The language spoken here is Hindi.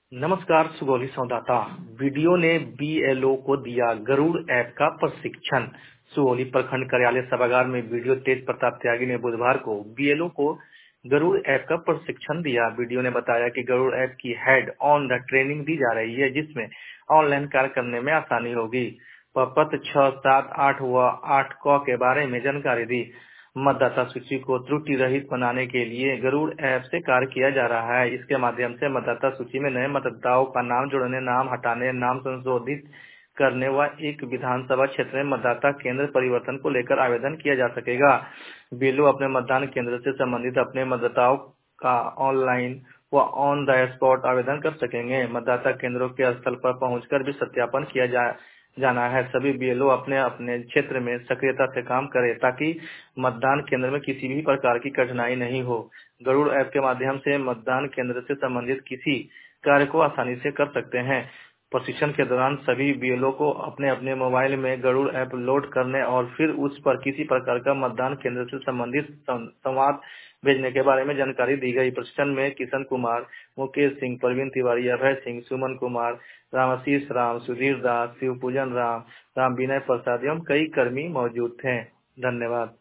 नमस्कार सुगौली संवाददाता। वीडियो ने बीएलओ को दिया गरुड़ ऐप का प्रशिक्षण। सुगौली प्रखंड कार्यालय सभागार में वीडियो तेज प्रताप त्यागी ने बुधवार को बीएलओ को गरुड़ ऐप का प्रशिक्षण दिया। वीडियो ने बताया कि गरुड़ ऐप की हेड ऑन द ट्रेनिंग दी जा रही है, जिसमें ऑनलाइन कार्य करने में आसानी होगी। पत्र 6, 7, 8 व 8 क के बारे में जानकारी दी। मतदाता सूची को त्रुटि रहित बनाने के लिए गरुड़ ऐप से कार्य किया जा रहा है। इसके माध्यम से मतदाता सूची में नए मतदाताओं का नाम जोड़ने, नाम हटाने, नाम संशोधित करने व एक विधानसभा क्षेत्र में मतदाता केंद्र परिवर्तन को लेकर आवेदन किया जा सकेगा। बीएलओ अपने मतदान केंद्र से संबंधित अपने मतदाताओं का ऑनलाइन व ऑन द स्पॉट आवेदन कर सकेंगे। मतदाता केंद्रों के स्थल पर पहुंचकर भी सत्यापन किया जाना है। सभी बीएलओ अपने अपने क्षेत्र में सक्रियता से काम करें ताकि मतदान केंद्र में किसी भी प्रकार की कठिनाई नहीं हो। गरुड़ ऐप के माध्यम से मतदान केंद्र से संबंधित किसी कार्य को आसानी से कर सकते हैं। प्रशिक्षण के दौरान सभी बीएलओ को अपने अपने मोबाइल में गरुड़ ऐप लोड करने और फिर उस पर किसी प्रकार का मतदान केंद्र से संबंधित संवाद भेजने के बारे में जानकारी दी गई। प्रशिक्षण में किशन कुमार, मुकेश सिंह, प्रवीण तिवारी, अभय सिंह, सुमन कुमार, रामाशीष राम, सुधीर दास, शिवपूजन राम, राम विनय प्रसाद एवं कई कर्मी मौजूद थे। धन्यवाद।